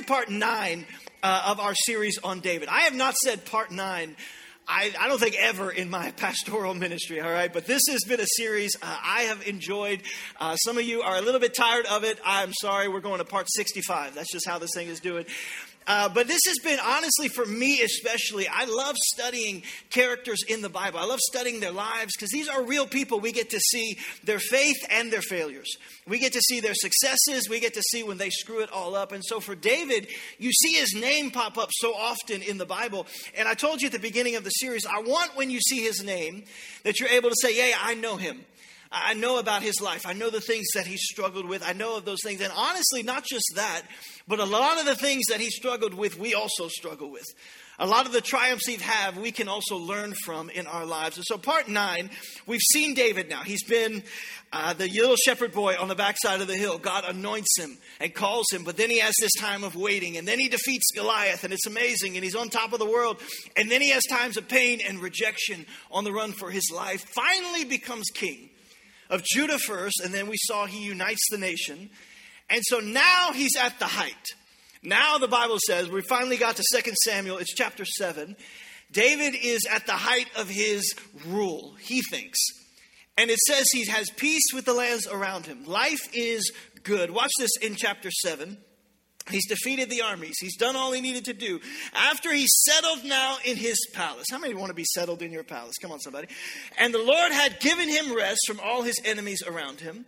part 9 of our series on David. I have not said part 9, I don't think ever in my pastoral ministry, all right? But this has been a series I have enjoyed. Some of you are a little bit tired of it. I'm sorry, we're going to part 65. That's just how this thing is doing. But this has been, honestly, for me especially, I love studying characters in the Bible. I love studying their lives because these are real people. We get to see their faith and their failures. We get to see their successes. We get to see when they screw it all up. And so for David, you see his name pop up so often in the Bible. And I told you at the beginning of the series, I want when you see his name that you're able to say, yeah, I know him. I know about his life. I know the things that he struggled with. I know of those things. And honestly, not just that, but a lot of the things that he struggled with, we also struggle with. A lot of the triumphs he'd have, we can also learn from in our lives. And so part 9, we've seen David now. He's been the little shepherd boy on the backside of the hill. God anoints him and calls him. But then he has this time of waiting. And then he defeats Goliath. And it's amazing. And he's on top of the world. And then he has times of pain and rejection on the run for his life. Finally becomes king of Judah first, and then we saw he unites the nation. And so now he's at the height. Now the Bible says, we finally got to 2 Samuel, it's chapter 7. David is at the height of his rule, he thinks. And it says he has peace with the lands around him. Life is good. Watch this in chapter 7. He's defeated the armies. He's done all he needed to do. After he's settled now in his palace. How many want to be settled in your palace? Come on, somebody. And the Lord had given him rest from all his enemies around him.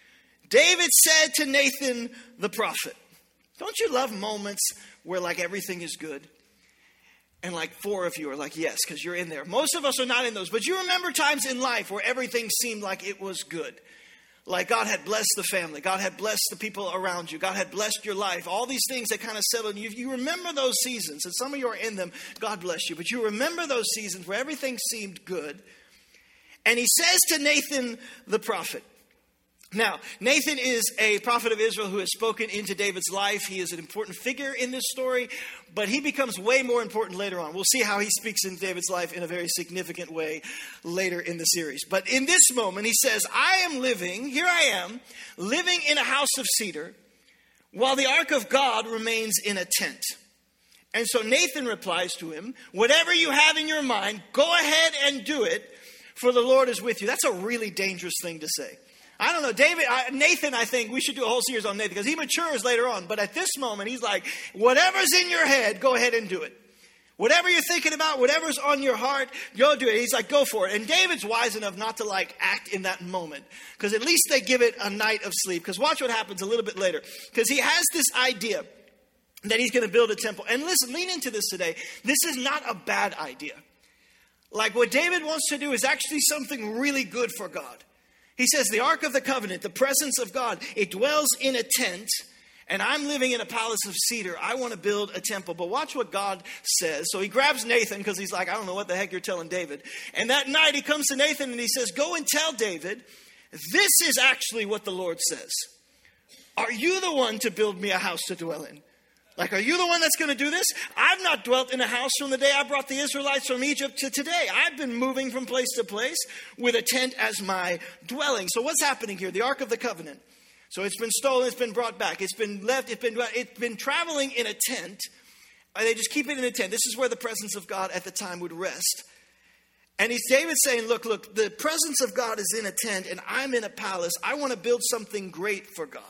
David said to Nathan the prophet, don't you love moments where like everything is good? And like 4 of you are like, yes, because you're in there. Most of us are not in those. But you remember times in life where everything seemed like it was good. Like God had blessed the family. God had blessed the people around you. God had blessed your life. All these things that kind of settled in you. You remember those seasons. And some of you are in them. God bless you. But you remember those seasons where everything seemed good. And he says to Nathan the prophet. Now, Nathan is a prophet of Israel who has spoken into David's life. He is an important figure in this story, but he becomes way more important later on. We'll see how he speaks in David's life in a very significant way later in the series. But in this moment, he says, I am living in a house of cedar, while the ark of God remains in a tent. And so Nathan replies to him, whatever you have in your mind, go ahead and do it, for the Lord is with you. That's a really dangerous thing to say. I don't know, Nathan, I think we should do a whole series on Nathan because he matures later on. But at this moment, he's like, whatever's in your head, go ahead and do it. Whatever you're thinking about, whatever's on your heart, go do it. He's like, go for it. And David's wise enough not to like act in that moment because at least they give it a night of sleep. Because watch what happens a little bit later. Because he has this idea that he's going to build a temple. And listen, lean into this today. This is not a bad idea. Like what David wants to do is actually something really good for God. He says, the Ark of the Covenant, the presence of God, it dwells in a tent, and I'm living in a palace of cedar. I want to build a temple. But watch what God says. So he grabs Nathan because he's like, I don't know what the heck you're telling David. And that night he comes to Nathan and he says, go and tell David, this is actually what the Lord says. Are you the one to build me a house to dwell in? Like, are you the one that's going to do this? I've not dwelt in a house from the day I brought the Israelites from Egypt to today. I've been moving from place to place with a tent as my dwelling. So what's happening here? The Ark of the Covenant. So it's been stolen, it's been brought back. It's been left, it's been traveling in a tent. They just keep it in a tent. This is where the presence of God at the time would rest. And it's David saying, look, the presence of God is in a tent and I'm in a palace. I want to build something great for God.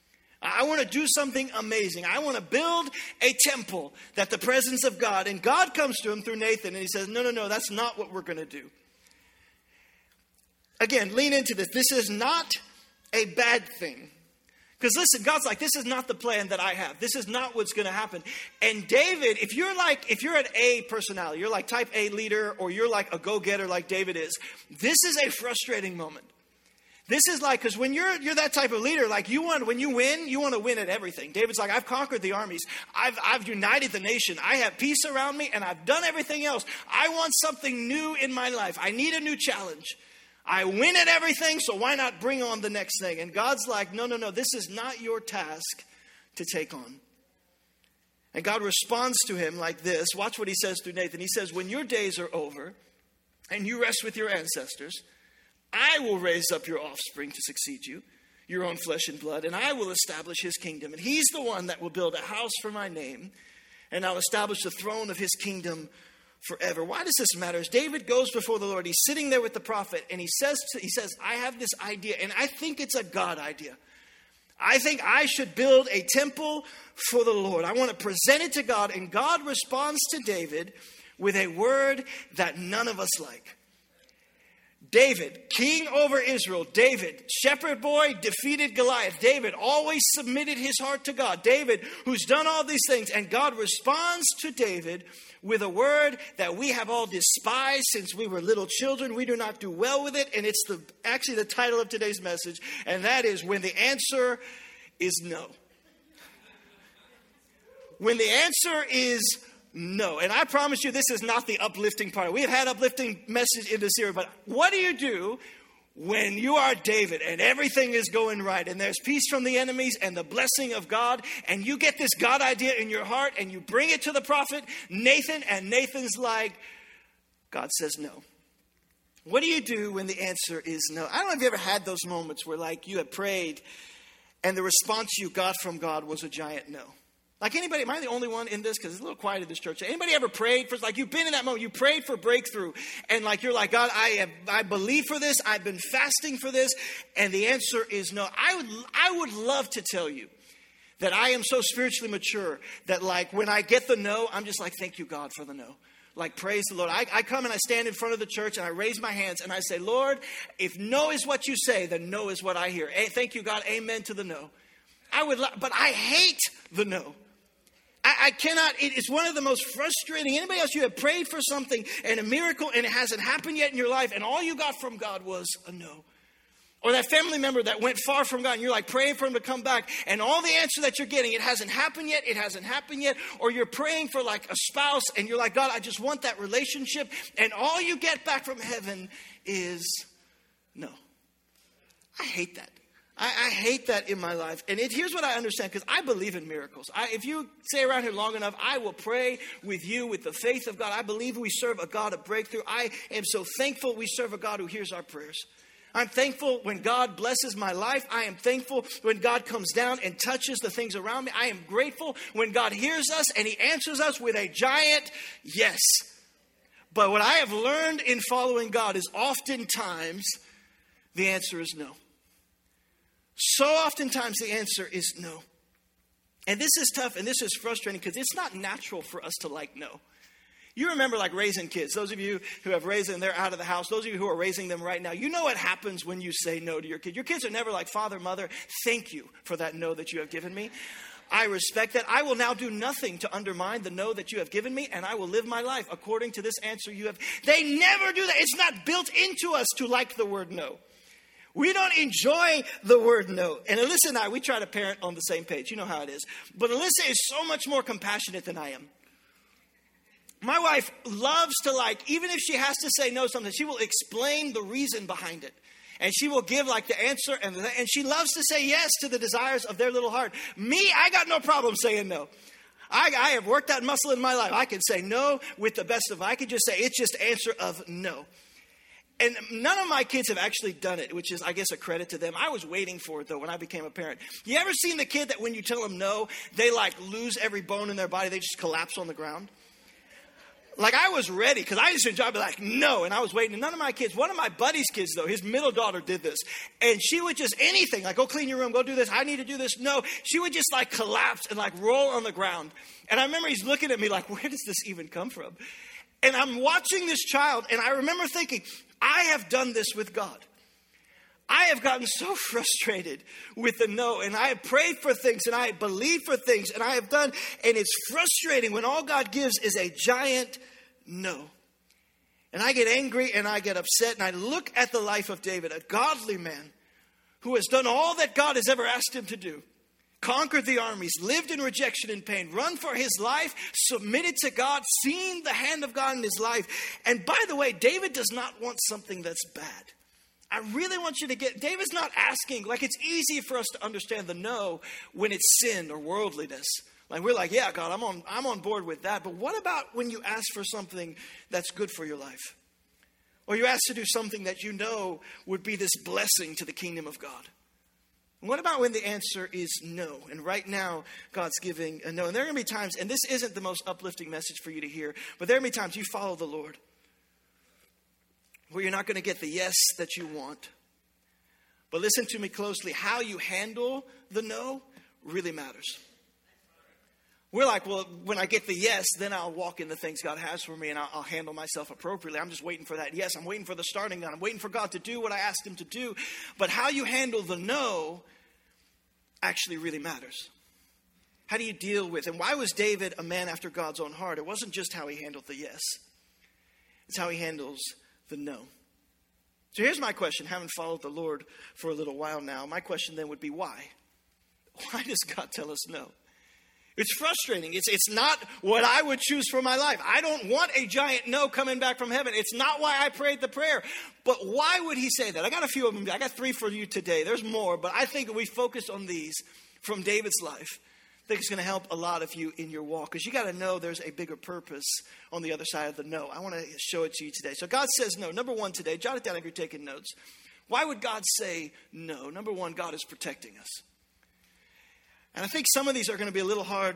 I want to do something amazing. I want to build a temple that the presence of God, and God comes to him through Nathan and he says, no, that's not what we're going to do. Again, lean into this. This is not a bad thing. Because listen, God's like, this is not the plan that I have. This is not what's going to happen. And David, if you're an A personality, you're like type A leader, or you're like a go-getter like David is, this is a frustrating moment. This is like, because when you're that type of leader, like when you win, you want to win at everything. David's like, I've conquered the armies. I've united the nation. I have peace around me and I've done everything else. I want something new in my life. I need a new challenge. I win at everything, so why not bring on the next thing? And God's like, no, this is not your task to take on. And God responds to him like this. Watch what he says through Nathan. He says, when your days are over and you rest with your ancestors, I will raise up your offspring to succeed you, your own flesh and blood, and I will establish his kingdom. And he's the one that will build a house for my name, and I'll establish the throne of his kingdom forever. Why does this matter? As David goes before the Lord, he's sitting there with the prophet, and he says, I have this idea, and I think it's a God idea. I think I should build a temple for the Lord. I want to present it to God, and God responds to David with a word that none of us like. David, king over Israel. David, shepherd boy, defeated Goliath. David always submitted his heart to God. David, who's done all these things. And God responds to David with a word that we have all despised since we were little children. We do not do well with it. And it's actually the title of today's message. And that is when the answer is no. When the answer is no. And I promise you, this is not the uplifting part. We have had uplifting message in this series, but what do you do when you are David and everything is going right and there's peace from the enemies and the blessing of God, and you get this God idea in your heart and you bring it to the prophet Nathan, and Nathan's like, God says no. What do you do when the answer is no? I don't know if you ever had those moments where like you had prayed and the response you got from God was a giant no. Like anybody, am I the only one in this? Because it's a little quiet in this church. Anybody ever prayed for, like you've been in that moment, you prayed for breakthrough. And like you're like, God, I believe for this. I've been fasting for this. And the answer is no. I would love to tell you that I am so spiritually mature that like when I get the no, I'm just like, thank you, God, for the no. Like, praise the Lord. I come and I stand in front of the church and I raise my hands and I say, Lord, if no is what you say, then no is what I hear. Hey, thank you, God. Amen to the no. But I hate the no. I cannot, it's one of the most frustrating. Anybody else, you have prayed for something and a miracle and it hasn't happened yet in your life and all you got from God was a no. Or that family member that went far from God and you're like praying for him to come back and all the answer that you're getting, it hasn't happened yet, it hasn't happened yet. Or you're praying for like a spouse and you're like, God, I just want that relationship. And all you get back from heaven is no. I hate that. I hate that in my life. And here's what I understand, because I believe in miracles. If you stay around here long enough, I will pray with you with the faith of God. I believe we serve a God of breakthrough. I am so thankful we serve a God who hears our prayers. I'm thankful when God blesses my life. I am thankful when God comes down and touches the things around me. I am grateful when God hears us and he answers us with a giant yes. But what I have learned in following God is oftentimes the answer is no. So oftentimes the answer is no. And this is tough and this is frustrating because it's not natural for us to like no. You remember like raising kids. Those of you who have raised them, they're out of the house. Those of you who are raising them right now, you know what happens when you say no to your kid. Your kids are never like, Father, Mother, thank you for that no that you have given me. I respect that. I will now do nothing to undermine the no that you have given me, and I will live my life according to this answer you have. They never do that. It's not built into us to like the word no. We don't enjoy the word no. And Alyssa and I, we try to parent on the same page. You know how it is. But Alyssa is so much more compassionate than I am. My wife loves to like, even if she has to say no something, she will explain the reason behind it. And she will give like the answer. And she loves to say yes to the desires of their little heart. Me, I got no problem saying no. I have worked that muscle in my life. I can say no with the best of them. I can just say it's just answer of no. And none of my kids have actually done it, which is, I guess, a credit to them. I was waiting for it, though, when I became a parent. You ever seen the kid that when you tell them no, they, like, lose every bone in their body? They just collapse on the ground? Like, I was ready, because I just enjoyed being like, no, and I was waiting. And none of my kids, one of my buddy's kids, though, his middle daughter did this. And she would just, anything, like, go clean your room, go do this, I need to do this. No, she would just, like, collapse and, like, roll on the ground. And I remember he's looking at me like, where does this even come from? And I'm watching this child, and I remember thinking, I have done this with God. I have gotten so frustrated with the no, and I have prayed for things, and I have believed for things, and I have done, and it's frustrating when all God gives is a giant no. And I get angry, and I get upset, and I look at the life of David, a godly man who has done all that God has ever asked him to do. Conquered the armies, lived in rejection and pain, run for his life, submitted to God, seen the hand of God in his life. And by the way, David does not want something that's bad. I really want you to get, David's not asking, like it's easy for us to understand the no when it's sin or worldliness. Like we're like, yeah, God, I'm on board with that. But what about when you ask for something that's good for your life? Or you ask to do something that you know would be this blessing to the kingdom of God? And what about when the answer is no? And right now, God's giving a no. And there are going to be times, and this isn't the most uplifting message for you to hear, but there are going to be times you follow the Lord where you're not going to get the yes that you want. But listen to me closely. How you handle the no really matters. We're like, well, when I get the yes, then I'll walk in the things God has for me and I'll handle myself appropriately. I'm just waiting for that yes. I'm waiting for the starting gun. I'm waiting for God to do what I asked him to do. But how you handle the no actually really matters. How do you deal with, and why was David a man after God's own heart? It wasn't just how he handled the yes. It's how he handles the no. So here's my question, having followed the Lord for a little while now. My question then would be why? Why does God tell us no? It's frustrating. It's not what I would choose for my life. I don't want a giant no coming back from heaven. It's not why I prayed the prayer. But why would he say that? I got a few of them. I got 3 for you today. There's more, but I think if we focus on these from David's life, I think it's going to help a lot of you in your walk. Because you got to know there's a bigger purpose on the other side of the no. I want to show it to you today. So God says no. Number 1 today, jot it down if you're taking notes. Why would God say no? Number 1, God is protecting us. And I think some of these are going to be a little hard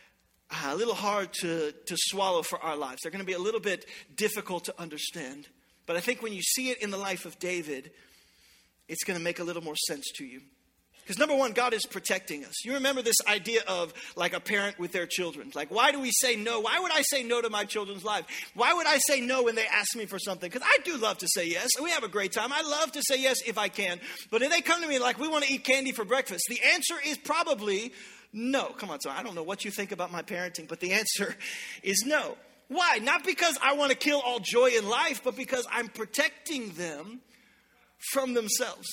to swallow for our lives. They're going to be a little bit difficult to understand. But I think when you see it in the life of David, it's going to make a little more sense to you. Because number 1, God is protecting us. You remember this idea of like a parent with their children. Like, why do we say no? Why would I say no to my children's life? Why would I say no when they ask me for something? Because I do love to say yes. And we have a great time. I love to say yes if I can. But if they come to me like, we want to eat candy for breakfast, the answer is probably no. Come on, so I don't know what you think about my parenting, but the answer is no. Why? Not because I want to kill all joy in life, but because I'm protecting them from themselves.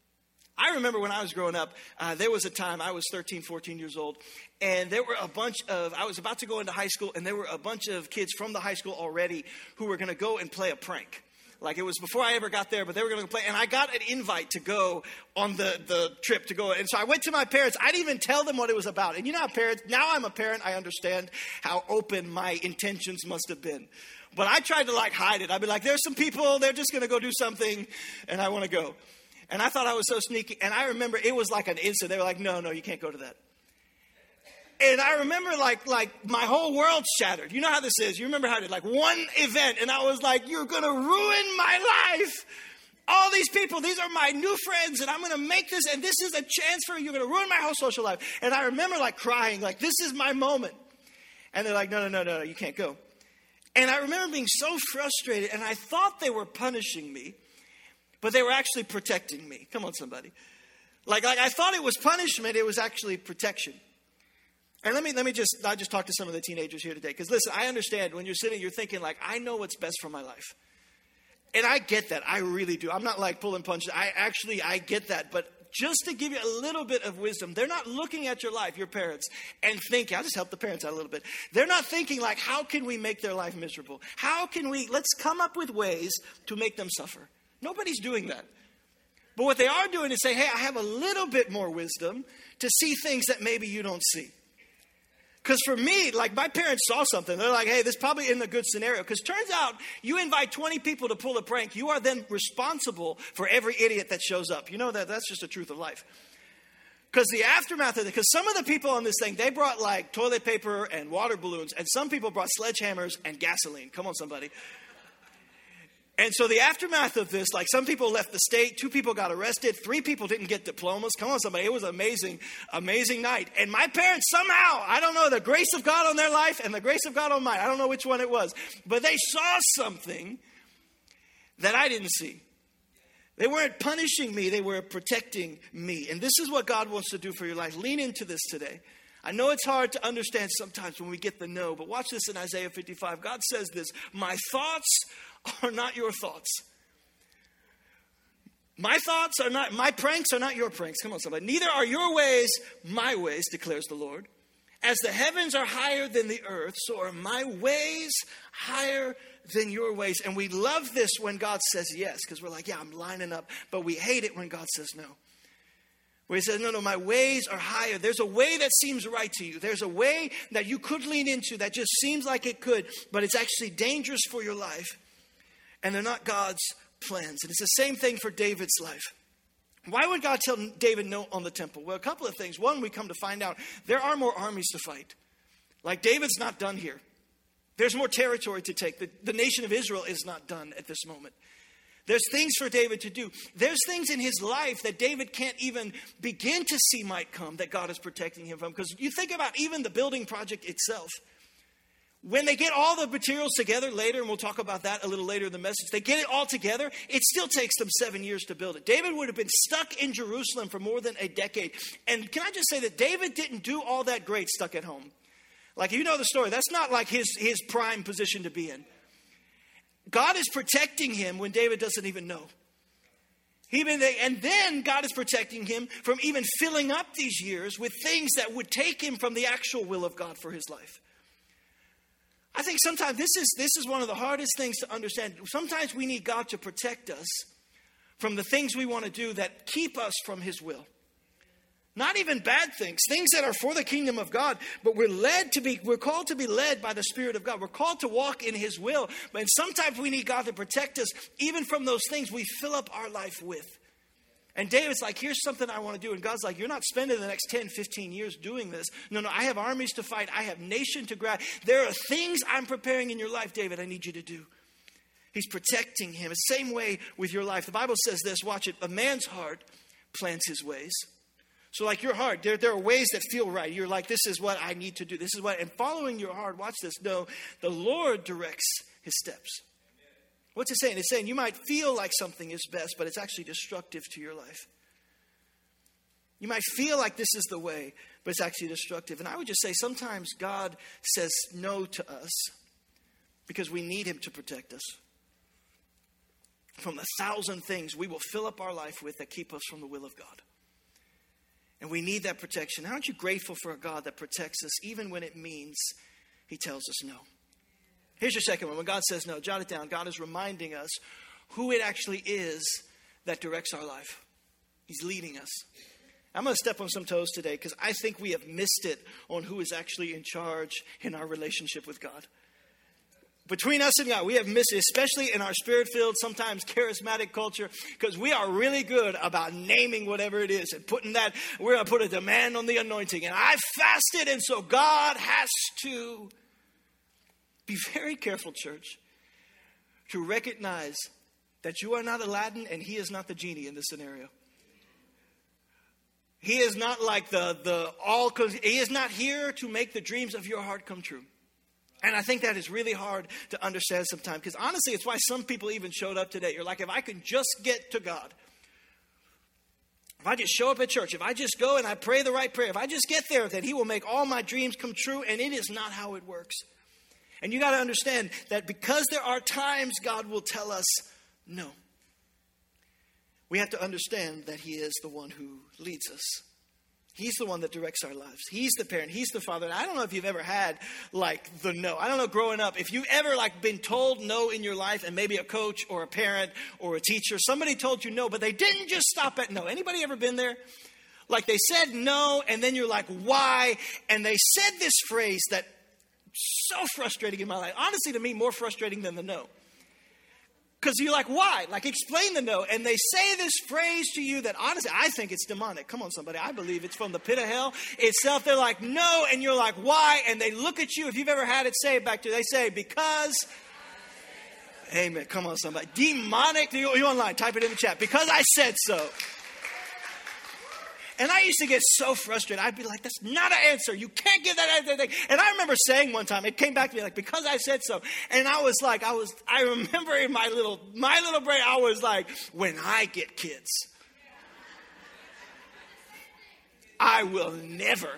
I remember when I was growing up, there was a time I was 13, 14 years old, and there were I was about to go into high school, and there were a bunch of kids from the high school already who were going to go and play a prank. Like, it was before I ever got there, but they were going to play, and I got an invite to go on the trip to go. And so I went to my parents. I didn't even tell them what it was about. And you know how parents, now I'm a parent, I understand how open my intentions must have been. But I tried to like hide it. I'd be like, there's some people, they're just going to go do something, and I want to go. And I thought I was so sneaky. And I remember it was like an instant. They were like, no, you can't go to that. And I remember like my whole world shattered. You know how this is. You remember how it did like one event. And I was like, you're going to ruin my life. All these people, these are my new friends. And I'm going to make this. And this is a chance for you. You're going to ruin my whole social life. And I remember like crying, like, this is my moment. And they're like, no, you can't go. And I remember being so frustrated. And I thought they were punishing me. But they were actually protecting me. Come on, somebody. Like I thought it was punishment. It was actually protection. And let me just talk to some of the teenagers here today. Because listen, I understand when you're sitting, you're thinking like, I know what's best for my life. And I get that. I really do. I'm not like pulling punches. I get that. But just to give you a little bit of wisdom, they're not looking at your life, your parents, and thinking, I'll just help the parents out a little bit. They're not thinking like, how can we make their life miserable? Let's come up with ways to make them suffer. Nobody's doing that. But what they are doing is saying, hey, I have a little bit more wisdom to see things that maybe you don't see. Because for me, like my parents saw something. They're like, hey, this probably isn't a good scenario. Because turns out you invite 20 people to pull a prank. You are then responsible for every idiot that shows up. You know that's just the truth of life. Because the aftermath of it, because some of the people on this thing, they brought like toilet paper and water balloons. And some people brought sledgehammers and gasoline. Come on, somebody. And so the aftermath of this, like some people left the state, 2 people got arrested, 3 people didn't get diplomas. Come on, somebody. It was an amazing night. And my parents somehow, I don't know, the grace of God on their life and the grace of God on mine, I don't know which one it was, but they saw something that I didn't see. They weren't punishing me, they were protecting me. And this is what God wants to do for your life. Lean into this today. I know it's hard to understand sometimes when we get the no, but watch this in Isaiah 55. God says this, my thoughts are not your thoughts. My pranks are not your pranks. Come on, somebody. Neither are your ways my ways, declares the Lord. As the heavens are higher than the earth, so are my ways higher than your ways. And we love this when God says yes, because we're like, yeah, I'm lining up. But we hate it when God says no. Where he says, no, my ways are higher. There's a way that seems right to you. There's a way that you could lean into that just seems like it could, but it's actually dangerous for your life. And they're not God's plans. And it's the same thing for David's life. Why would God tell David no on the temple? Well, a couple of things. One, we come to find out there are more armies to fight. Like, David's not done here. There's more territory to take. The nation of Israel is not done at this moment. There's things for David to do. There's things in his life that David can't even begin to see might come that God is protecting him from. Because you think about even the building project itself. When they get all the materials together later, and we'll talk about that a little later in the message, they get it all together, it still takes them 7 years to build it. David would have been stuck in Jerusalem for more than a decade. And can I just say that David didn't do all that great stuck at home. Like, you know the story. That's not like his prime position to be in. God is protecting him when David doesn't even know. And then God is protecting him from even filling up these years with things that would take him from the actual will of God for his life. I think sometimes this is one of the hardest things to understand. Sometimes we need God to protect us from the things we want to do that keep us from his will. Not even bad things, things that are for the kingdom of God, but we're called to be led by the Spirit of God. We're called to walk in his will. But sometimes we need God to protect us even from those things we fill up our life with. And David's like, here's something I want to do. And God's like, you're not spending the next 10, 15 years doing this. No, I have armies to fight. I have nation to grab. There are things I'm preparing in your life, David, I need you to do. He's protecting him. The same way with your life. The Bible says this, watch it. A man's heart plans his ways. So like your heart, there are ways that feel right. You're like, this is what I need to do. This is what, and following your heart, watch this. No, the Lord directs his steps. What's it saying? It's saying you might feel like something is best, but it's actually destructive to your life. You might feel like this is the way, but it's actually destructive. And I would just say sometimes God says no to us because we need him to protect us from the 1,000 things we will fill up our life with that keep us from the will of God. And we need that protection. Aren't you grateful for a God that protects us even when it means he tells us no? Here's your second one. When God says no, jot it down. God is reminding us who it actually is that directs our life. He's leading us. I'm going to step on some toes today because I think we have missed it on who is actually in charge in our relationship with God. Between us and God, we have missed it, especially in our spirit-filled, sometimes charismatic culture, because we are really good about naming whatever it is and putting that, we're going to put a demand on the anointing. And I fasted, and so God has to. Be very careful, church, to recognize that you are not Aladdin and he is not the genie in this scenario. He is not like he is not here to make the dreams of your heart come true. And I think that is really hard to understand sometimes, because honestly, it's why some people even showed up today. You're like, if I could just get to God, if I just show up at church, if I just go and I pray the right prayer, if I just get there, then he will make all my dreams come true. And it is not how it works. And you got to understand that because there are times God will tell us no, we have to understand that he is the one who leads us. He's the one that directs our lives. He's the parent. He's the father. And I don't know if you've ever had like the no. I don't know, growing up, if you've ever like been told no in your life, and maybe a coach or a parent or a teacher, somebody told you no, but they didn't just stop at no. Anybody ever been there? Like they said no, and then you're like, why? And they said this phrase that so frustrating in my life. Honestly, to me, more frustrating than the no. Because you're like, why? Like, explain the no. And they say this phrase to you that, honestly, I think it's demonic. Come on, somebody. I believe it's from the pit of hell itself. They're like, no. And you're like, why? And they look at you. If you've ever had it, say it back to you. They say, because. Amen. Come on, somebody. Demonic. You're online. Type it in the chat. Because I said so. And I used to get so frustrated. I'd be like, that's not an answer. You can't give that answer. And I remember saying one time, it came back to me like, because I said so. And I was like, I remember in my little brain, I was like, when I get kids, I will never.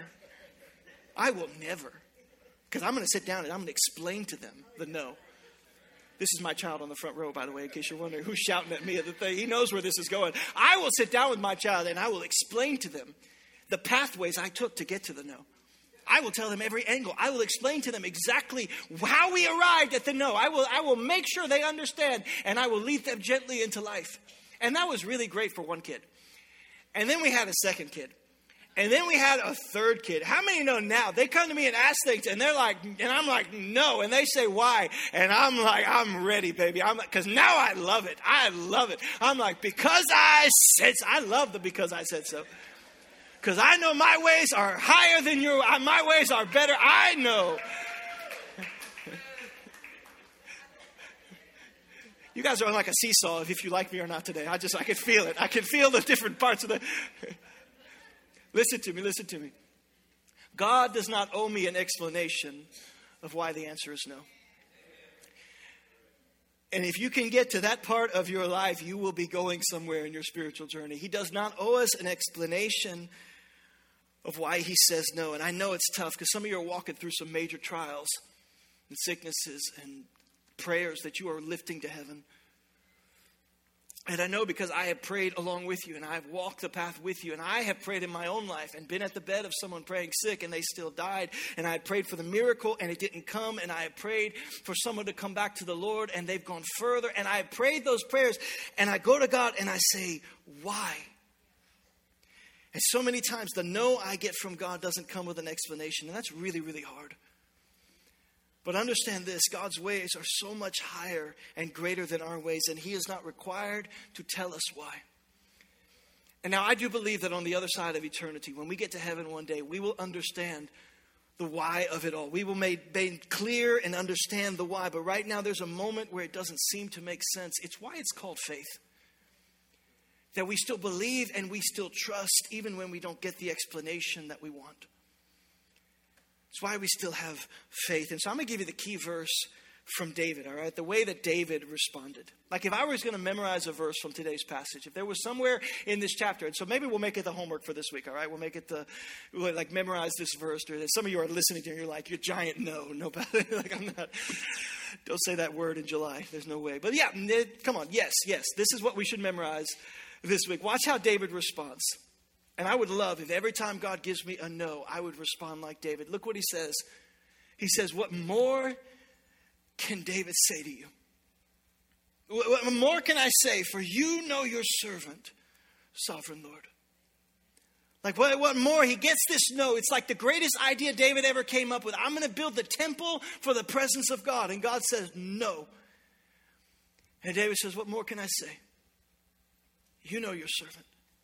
Because I'm going to sit down and I'm going to explain to them the no. This is my child on the front row, by the way, in case you're wondering who's shouting at me at the thing. He knows where this is going. I will sit down with my child and I will explain to them the pathways I took to get to the no. I will tell them every angle. I will explain to them exactly how we arrived at the no. I will make sure they understand, and I will lead them gently into life. And that was really great for one kid. And then we had a second kid. And then we had a third kid. How many know now? They come to me and ask things, and they're like, and I'm like, no. And they say, why? And I'm like, I'm ready, baby. Because now I love it. I love it. I'm like, because I said so. I love the because I said so. Because I know my ways are higher than your, my ways are better. I know. You guys are on like a seesaw if you like me or not today. I can feel it. I can feel the different parts of the... Listen to me. God does not owe me an explanation of why the answer is no. And if you can get to that part of your life, you will be going somewhere in your spiritual journey. He does not owe us an explanation of why he says no. And I know it's tough because some of you are walking through some major trials and sicknesses and prayers that you are lifting to heaven. And I know because I have prayed along with you and I've walked the path with you and I have prayed in my own life and been at the bed of someone praying sick and they still died. And I had prayed for the miracle and it didn't come. And I had prayed for someone to come back to the Lord and they've gone further. And I have prayed those prayers and I go to God and I say, why? And so many times the no I get from God doesn't come with an explanation. And that's really, really hard. But understand this, God's ways are so much higher and greater than our ways, and he is not required to tell us why. And now I do believe that on the other side of eternity, when we get to heaven one day, we will understand the why of it all. We will make clear and understand the why. But right now there's a moment where it doesn't seem to make sense. It's why it's called faith. That we still believe and we still trust even when we don't get the explanation that we want. It's why we still have faith. And so I'm going to give you the key verse from David, all right? The way that David responded. Like if I was going to memorize a verse from today's passage, if there was somewhere in this chapter, and so maybe we'll make it the homework for this week, all right? We'll make it we'll like memorize this verse. Or some of you are listening to it and you're like, you're giant no. Like I'm not. Don't say that word in July. There's no way. But yeah, come on. Yes. This is what we should memorize this week. Watch how David responds. And I would love if every time God gives me a no, I would respond like David. Look what he says. He says, what more can David say to you? What more can I say? For you know your servant, sovereign Lord. Like what more? He gets this no. It's like the greatest idea David ever came up with. I'm going to build the temple for the presence of God. And God says no. And David says, what more can I say? You know your servant.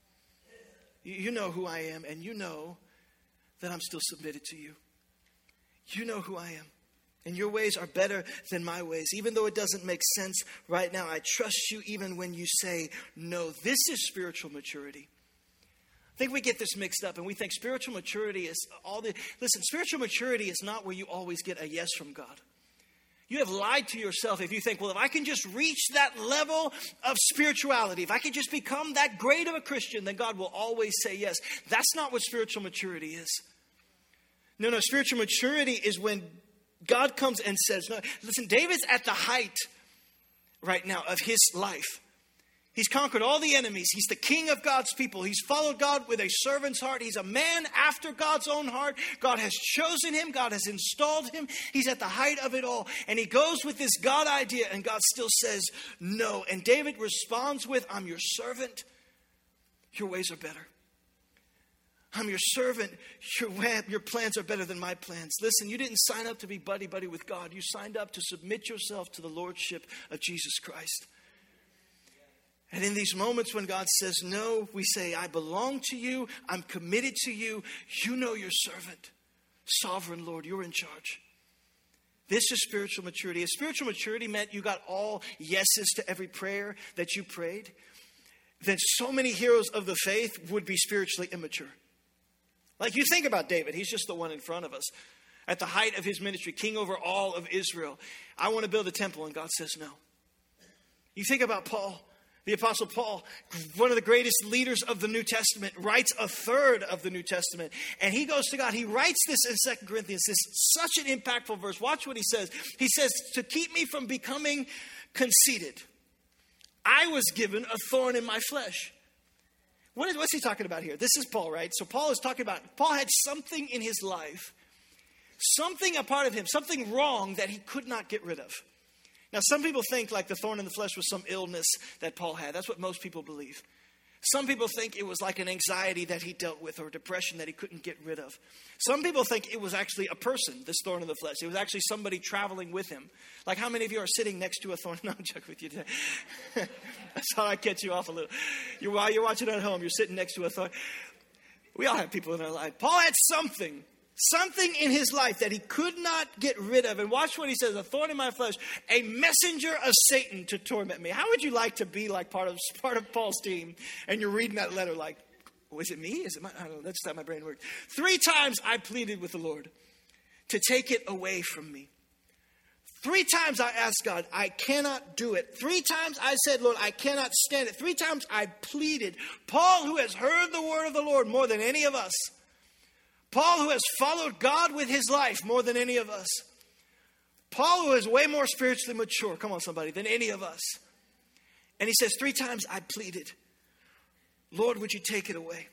You know who I am, and you know that I'm still submitted to you. You know who I am, and your ways are better than my ways. Even though it doesn't make sense right now, I trust you even when you say no. This is spiritual maturity. I think we get this mixed up, and we think spiritual maturity is Listen, spiritual maturity is not where you always get a yes from God. You have lied to yourself if you think, well, if I can just reach that level of spirituality, if I can just become that great of a Christian, then God will always say yes. That's not what spiritual maturity is. No, spiritual maturity is when God comes and says, no. Listen, David's at the height right now of his life. He's conquered all the enemies. He's the king of God's people. He's followed God with a servant's heart. He's a man after God's own heart. God has chosen him. God has installed him. He's at the height of it all. And he goes with this God idea, and God still says no. And David responds with, I'm your servant. Your ways are better. I'm your servant. Your plans are better than my plans. Listen, you didn't sign up to be buddy-buddy with God. You signed up to submit yourself to the lordship of Jesus Christ. And in these moments when God says no, we say, I belong to you. I'm committed to you. You know your servant. Sovereign Lord, you're in charge. This is spiritual maturity. If spiritual maturity meant you got all yeses to every prayer that you prayed, then so many heroes of the faith would be spiritually immature. Like you think about David. He's just the one in front of us. At the height of his ministry, king over all of Israel. I want to build a temple, and God says no. You think about Paul. The Apostle Paul, one of the greatest leaders of the New Testament, writes a third of the New Testament. And he goes to God. He writes this in 2 Corinthians. This is such an impactful verse. Watch what he says. He says, to keep me from becoming conceited, I was given a thorn in my flesh. What's he talking about here? This is Paul, right? So Paul is talking about, Paul had something in his life, something a part of him, something wrong that he could not get rid of. Now, some people think like the thorn in the flesh was some illness that Paul had. That's what most people believe. Some people think it was like an anxiety that he dealt with or depression that he couldn't get rid of. Some people think it was actually a person, this thorn in the flesh. It was actually somebody traveling with him. Like how many of you are sitting next to a thorn? No, I'm joking with you today. That's how I catch you off a little. While you're watching at home, you're sitting next to a thorn. We all have people in our life. Paul had something in his life that he could not get rid of. And watch what he says, a thorn in my flesh, a messenger of Satan to torment me. How would you like to be like part of Paul's team and you're reading that letter like, was it me? Is it my, I don't know, that's how my brain works. 3 times I pleaded with the Lord to take it away from me. 3 times I asked God, I cannot do it. 3 times I said, Lord, I cannot stand it. 3 times I pleaded. Paul, who has heard the word of the Lord more than any of us. Paul, who has followed God with his life more than any of us. Paul, who is way more spiritually mature, come on somebody, than any of us. And he says, 3 times I pleaded, Lord, would you take it away?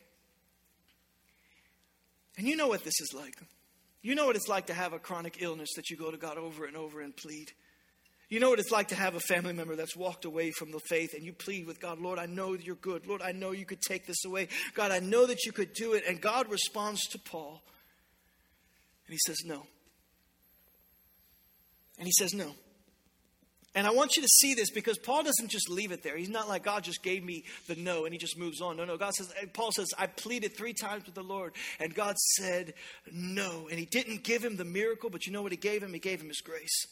And you know what this is like. You know what it's like to have a chronic illness that you go to God over and over and plead. You know what it's like to have a family member that's walked away from the faith and you plead with God, Lord, I know you're good. Lord, I know you could take this away. God, I know that you could do it. And God responds to Paul. And he says, no. And he says, no. And I want you to see this because Paul doesn't just leave it there. He's not like, God just gave me the no and he just moves on. No, God says, Paul says, I pleaded 3 times with the Lord and God said no. And he didn't give him the miracle, but you know what he gave him? He gave him his grace.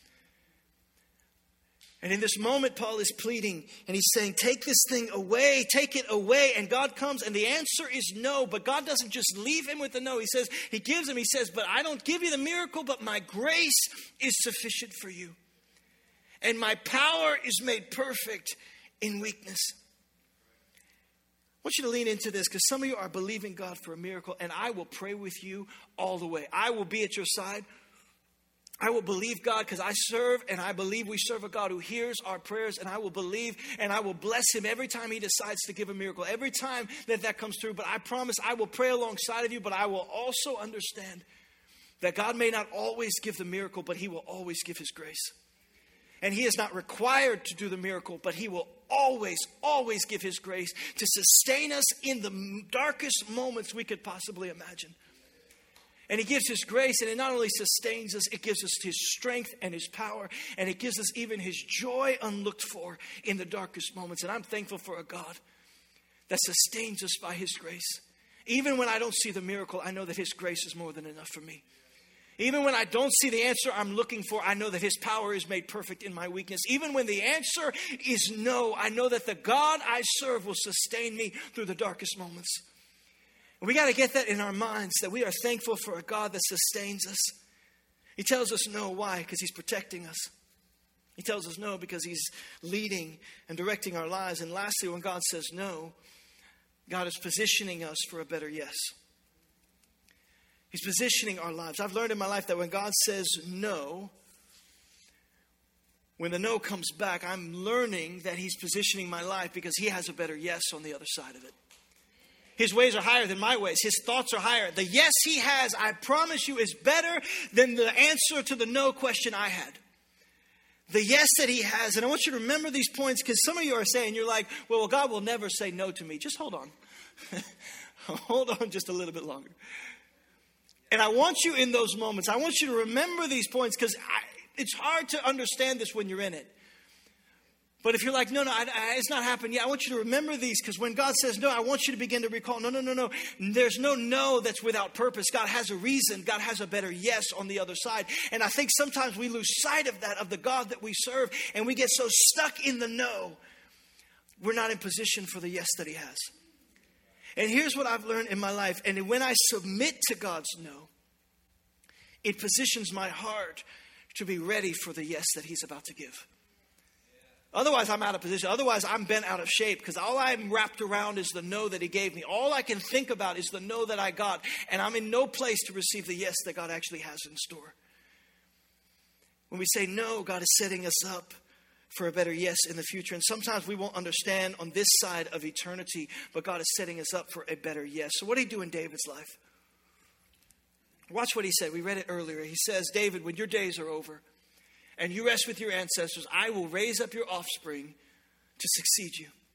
And in this moment, Paul is pleading and he's saying, take this thing away, take it away. And God comes and the answer is no, but God doesn't just leave him with the no. He says, he gives him, he says, but I don't give you the miracle, but my grace is sufficient for you. And my power is made perfect in weakness. I want you to lean into this because some of you are believing God for a miracle and I will pray with you all the way. I will be at your side. I will believe God because I serve and I believe we serve a God who hears our prayers, and I will believe and I will bless him every time he decides to give a miracle, every time that comes through. But I promise I will pray alongside of you, but I will also understand that God may not always give the miracle, but he will always give his grace. And he is not required to do the miracle, but he will always, always give his grace to sustain us in the darkest moments we could possibly imagine. And he gives his grace, and it not only sustains us, it gives us his strength and his power, and it gives us even his joy unlooked for in the darkest moments. And I'm thankful for a God that sustains us by his grace. Even when I don't see the miracle, I know that his grace is more than enough for me. Even when I don't see the answer I'm looking for, I know that his power is made perfect in my weakness. Even when the answer is no, I know that the God I serve will sustain me through the darkest moments. And we got to get that in our minds, that we are thankful for a God that sustains us. He tells us no. Why? Because he's protecting us. He tells us no because he's leading and directing our lives. And lastly, when God says no, God is positioning us for a better yes. He's positioning our lives. I've learned in my life that when God says no, when the no comes back, I'm learning that he's positioning my life because he has a better yes on the other side of it. His ways are higher than my ways. His thoughts are higher. The yes he has, I promise you, is better than the answer to the no question I had. The yes that he has, and I want you to remember these points because some of you are saying, you're like, well, God will never say no to me. Just hold on. Hold on just a little bit longer. And I want you in those moments, I want you to remember these points because it's hard to understand this when you're in it. But if you're like, no, it's not happened yet, I want you to remember these because when God says no, I want you to begin to recall, no. There's no that's without purpose. God has a reason. God has a better yes on the other side. And I think sometimes we lose sight of that, of the God that we serve, and we get so stuck in the no. We're not in position for the yes that he has. And here's what I've learned in my life. And when I submit to God's no, it positions my heart to be ready for the yes that he's about to give. Otherwise, I'm out of position. Otherwise, I'm bent out of shape because all I'm wrapped around is the no that he gave me. All I can think about is the no that I got. And I'm in no place to receive the yes that God actually has in store. When we say no, God is setting us up for a better yes in the future. And sometimes we won't understand on this side of eternity, but God is setting us up for a better yes. So what did he do in David's life? Watch what he said. We read it earlier. He says, David, when your days are over and you rest with your ancestors, I will raise up your offspring to succeed you.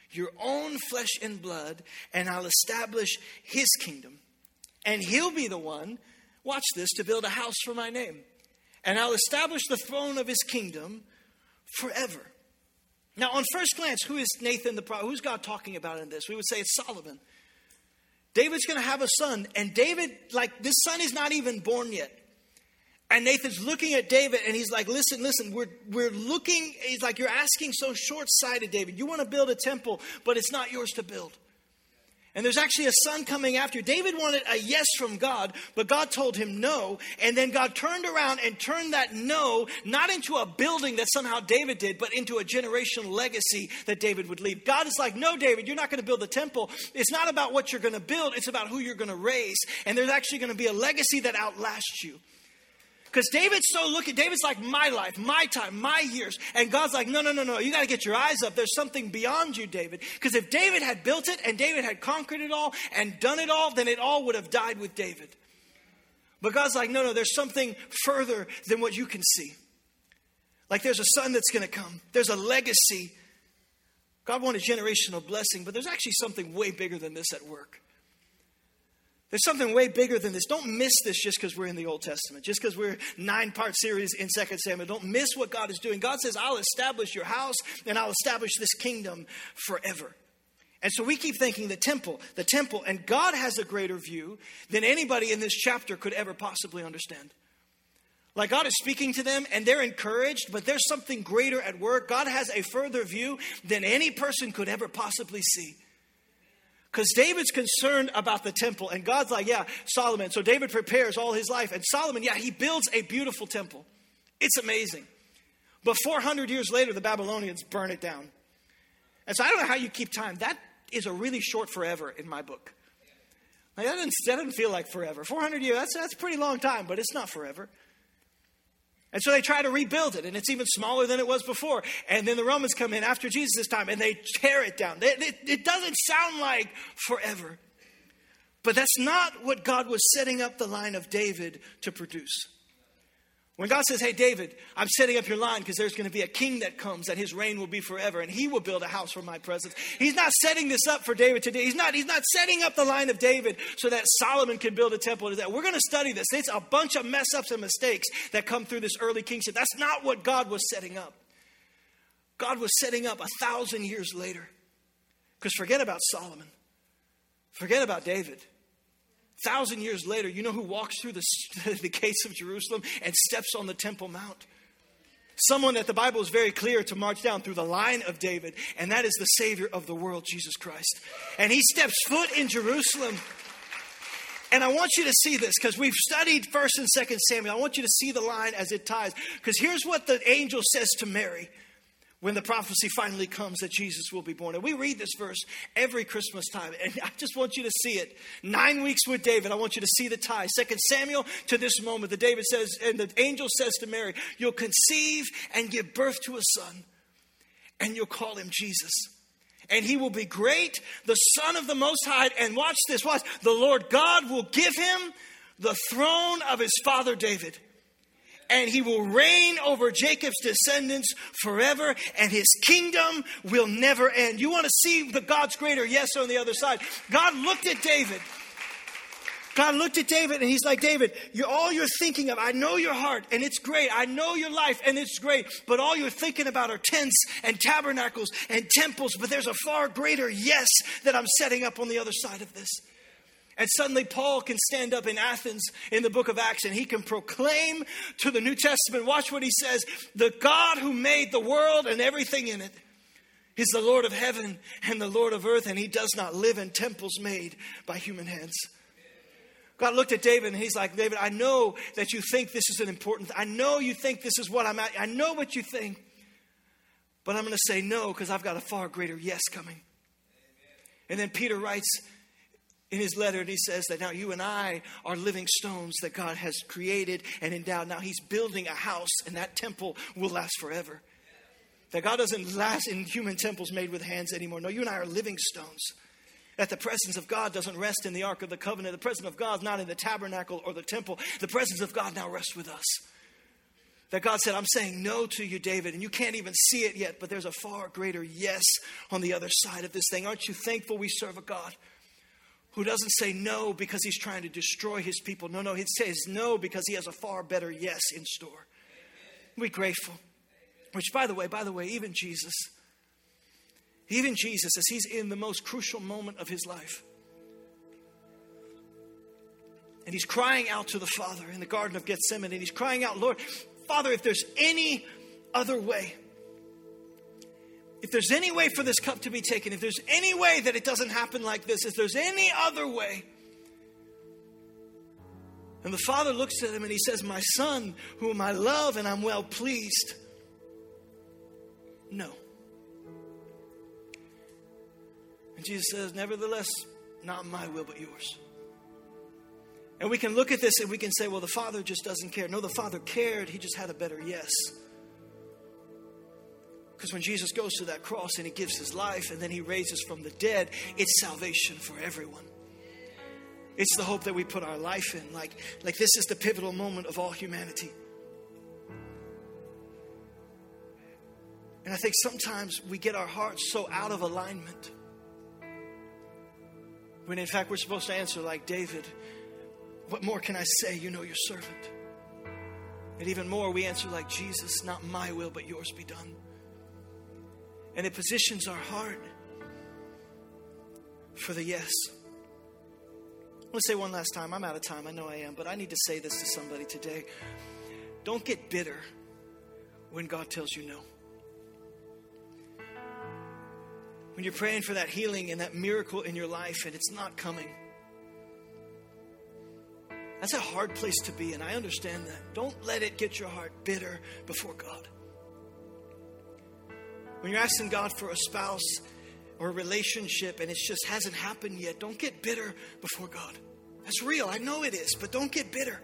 your own flesh and blood, and I'll establish his kingdom. And he'll be the one, watch this, to build a house for my name. And I'll establish the throne of his kingdom forever. Now, on first glance, who is Nathan the prophet? Who's God talking about in this? We would say it's Solomon. David's going to have a son. And David, this son is not even born yet. And Nathan's looking at David and he's like, listen, we're looking. He's like, you're asking so short-sighted, David. You want to build a temple, but it's not yours to build. And there's actually a son coming after you. David wanted a yes from God, but God told him no. And then God turned around and turned that no, not into a building that somehow David did, but into a generational legacy that David would leave. God is like, no, David, you're not going to build the temple. It's not about what you're going to build. It's about who you're going to raise. And there's actually going to be a legacy that outlasts you. Because David's like, my life, my time, my years. And God's like, no. You got to get your eyes up. There's something beyond you, David. Because if David had built it and David had conquered it all and done it all, then it all would have died with David. But God's like, no, there's something further than what you can see. Like there's a son that's going to come. There's a legacy. God wanted generational blessing, but there's actually something way bigger than this at work. There's something way bigger than this. Don't miss this just because we're in the Old Testament. Just because we're 9-part series in 2 Samuel. Don't miss what God is doing. God says, I'll establish your house and I'll establish this kingdom forever. And so we keep thinking the temple. And God has a greater view than anybody in this chapter could ever possibly understand. Like God is speaking to them and they're encouraged, but there's something greater at work. God has a further view than any person could ever possibly see. Because David's concerned about the temple. And God's like, yeah, Solomon. So David prepares all his life. And Solomon, he builds a beautiful temple. It's amazing. But 400 years later, the Babylonians burn it down. And so I don't know how you keep time. That is a really short forever in my book. Like, that doesn't feel like forever. 400 years, that's a pretty long time, but it's not forever. And so they try to rebuild it, and it's even smaller than it was before. And then the Romans come in after Jesus' time, and they tear it down. It doesn't sound like forever. But that's not what God was setting up the line of David to produce. When God says, hey, David, I'm setting up your line because there's going to be a king that comes, that his reign will be forever, and he will build a house for my presence. He's not setting this up for David today. He's not setting up the line of David so that Solomon can build a temple to that. We're going to study this. It's a bunch of mess ups and mistakes that come through this early kingship. That's not what God was setting up. God was setting up 1,000 years later. Because forget about Solomon. Forget about David. 1,000 years later, you know who walks through the gates of Jerusalem and steps on the Temple Mount? Someone that the Bible is very clear to march down through the line of David, and that is the Savior of the world, Jesus Christ. And he steps foot in Jerusalem. And I want you to see this, because we've studied 1 and 2 Samuel. I want you to see the line as it ties. Because here's what the angel says to Mary when the prophecy finally comes that Jesus will be born. And we read this verse every Christmas time. And I just want you to see it. 9 weeks with David. I want you to see the tie. 2 Samuel to this moment. The David says, and the angel says to Mary, you'll conceive and give birth to a son. And you'll call him Jesus. And he will be great, the Son of the Most High. And watch this. Watch. The Lord God will give him the throne of his father David. And he will reign over Jacob's descendants forever, and his kingdom will never end. You want to see the God's greater yes on the other side. God looked at David. And he's like, David, all you're thinking of, I know your heart, and it's great. I know your life, and it's great. But all you're thinking about are tents and tabernacles and temples. But there's a far greater yes that I'm setting up on the other side of this. And suddenly Paul can stand up in Athens in the book of Acts and he can proclaim to the New Testament, watch what he says, the God who made the world and everything in it is the Lord of heaven and the Lord of earth, and he does not live in temples made by human hands. God looked at David and he's like, David, I know that you think this is an important, I know you think this is what I'm at. I know what you think, but I'm going to say no because I've got a far greater yes coming. And then Peter writes in his letter, and he says that now you and I are living stones that God has created and endowed. Now he's building a house, and that temple will last forever. That God doesn't last in human temples made with hands anymore. No, you and I are living stones. That the presence of God doesn't rest in the Ark of the Covenant. The presence of God is not in the tabernacle or the temple. The presence of God now rests with us. That God said, I'm saying no to you, David, and you can't even see it yet, but there's a far greater yes on the other side of this thing. Aren't you thankful we serve a God who doesn't say no because he's trying to destroy his people? No, he says no because he has a far better yes in store. We're grateful. Which, by the way, even Jesus, as he's in the most crucial moment of his life, and he's crying out to the Father in the Garden of Gethsemane, and he's crying out, Lord, Father, if there's any other way, if there's any way for this cup to be taken, if there's any way that it doesn't happen like this, if there's any other way. And the Father looks at him and he says, my Son, whom I love and I'm well pleased. No. And Jesus says, nevertheless, not my will, but yours. And we can look at this and we can say, well, the Father just doesn't care. No, the Father cared. He just had a better yes. Because when Jesus goes to that cross and he gives his life and then he raises from the dead, it's salvation for everyone. It's the hope that we put our life in. Like this is the pivotal moment of all humanity. And I think sometimes we get our hearts so out of alignment, when in fact we're supposed to answer like David, what more can I say? You know your servant. And even more, we answer like Jesus, not my will, but yours be done. And it positions our heart for the yes. I want to say one last time. I'm out of time. I know I am. But I need to say this to somebody today. Don't get bitter when God tells you no. When you're praying for that healing and that miracle in your life and it's not coming. That's a hard place to be, and I understand that. Don't let it get your heart bitter before God. When you're asking God for a spouse or a relationship and it just hasn't happened yet, don't get bitter before God. That's real. I know it is, but don't get bitter.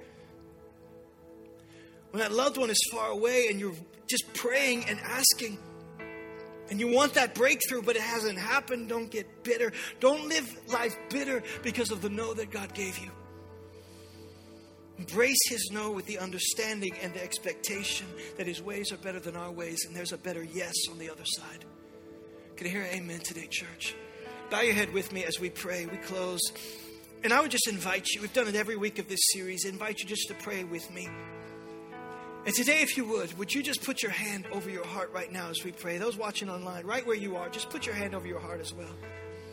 When that loved one is far away and you're just praying and asking and you want that breakthrough, but it hasn't happened, don't get bitter. Don't live life bitter because of the no that God gave you. Embrace his no with the understanding and the expectation that his ways are better than our ways, and there's a better yes on the other side. Can I hear an amen today, church? Bow your head with me as we pray. We close. And I would just invite you, we've done it every week of this series, invite you just to pray with me. And today, if you would you just put your hand over your heart right now as we pray? Those watching online, right where you are, just put your hand over your heart as well.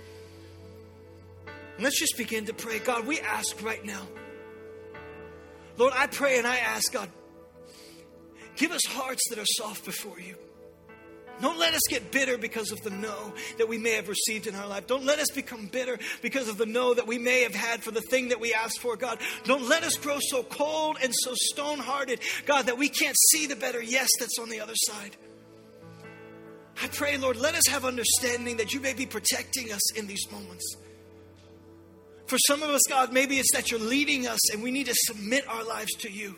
And let's just begin to pray. God, we ask right now. Lord, I pray and I ask, God, give us hearts that are soft before you. Don't let us get bitter because of the no that we may have received in our life. Don't let us become bitter because of the no that we may have had for the thing that we asked for, God. Don't let us grow so cold and so stone-hearted, God, that we can't see the better yes that's on the other side. I pray, Lord, let us have understanding that you may be protecting us in these moments. For some of us, God, maybe it's that you're leading us and we need to submit our lives to you.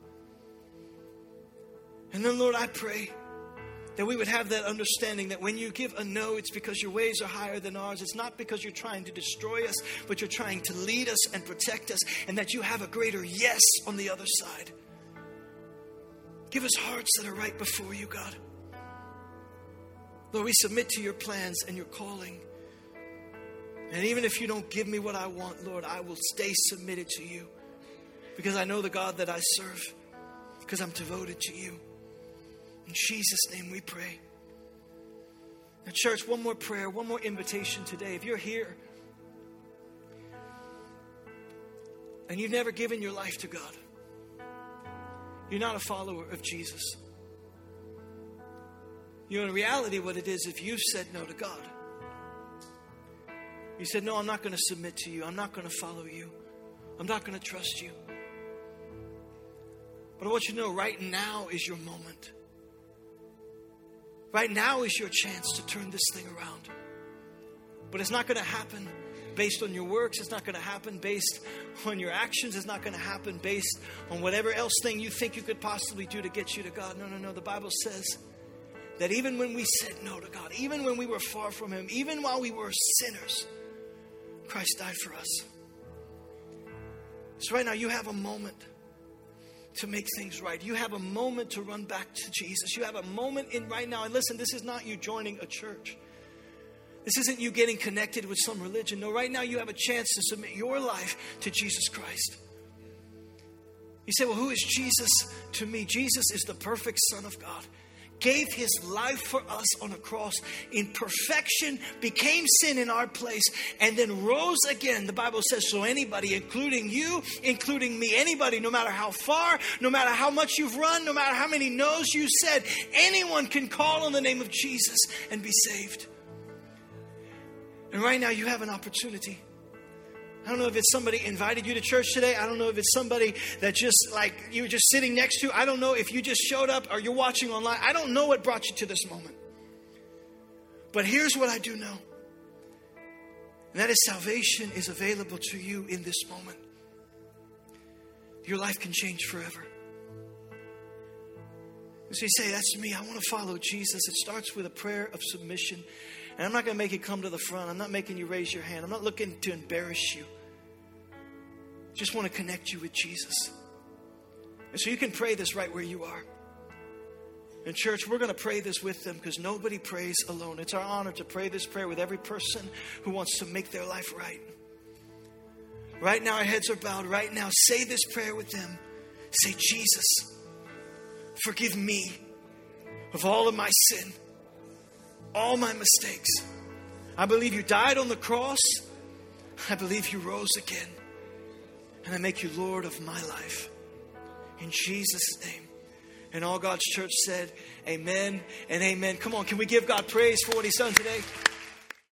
And then, Lord, I pray that we would have that understanding that when you give a no, it's because your ways are higher than ours. It's not because you're trying to destroy us, but you're trying to lead us and protect us, and that you have a greater yes on the other side. Give us hearts that are right before you, God. Lord, we submit to your plans and your calling. And even if you don't give me what I want, Lord, I will stay submitted to you because I know the God that I serve, because I'm devoted to you. In Jesus' name we pray. Now, church, one more prayer, one more invitation today. If you're here and you've never given your life to God, you're not a follower of Jesus. You know, in reality, what it is, if you've said no to God, you said, no, I'm not going to submit to you. I'm not going to follow you. I'm not going to trust you. But I want you to know right now is your moment. Right now is your chance to turn this thing around. But it's not going to happen based on your works. It's not going to happen based on your actions. It's not going to happen based on whatever else thing you think you could possibly do to get you to God. No. The Bible says that even when we said no to God, even when we were far from him, even while we were sinners, Christ died for us. So right now you have a moment to make things right. You have a moment to run back to Jesus. You have a moment in right now. And listen, this is not you joining a church. This isn't you getting connected with some religion. No, right now you have a chance to submit your life to Jesus Christ. You say, well, who is Jesus to me? Jesus is the perfect Son of God. Gave his life for us on a cross in perfection, became sin in our place, and then rose again. The Bible says, so anybody, including you, including me, anybody, no matter how far, no matter how much you've run, no matter how many no's you said, anyone can call on the name of Jesus and be saved. And right now you have an opportunity. I don't know if it's somebody invited you to church today. I don't know if it's somebody that just like you were just sitting next to. I don't know if you just showed up or you're watching online. I don't know what brought you to this moment. But here's what I do know. And that is salvation is available to you in this moment. Your life can change forever. So you say, that's me. I want to follow Jesus. It starts with a prayer of submission. And I'm not going to make you come to the front. I'm not making you raise your hand. I'm not looking to embarrass you. I just want to connect you with Jesus. And so you can pray this right where you are. In church, we're going to pray this with them because nobody prays alone. It's our honor to pray this prayer with every person who wants to make their life right. Right now, our heads are bowed. Right now, say this prayer with them. Say, Jesus, forgive me of all of my sin, all my mistakes. I believe you died on the cross. I believe you rose again. And I make you Lord of my life. In Jesus' name. And all God's church said, amen and amen. Come on, can we give God praise for what he's done today?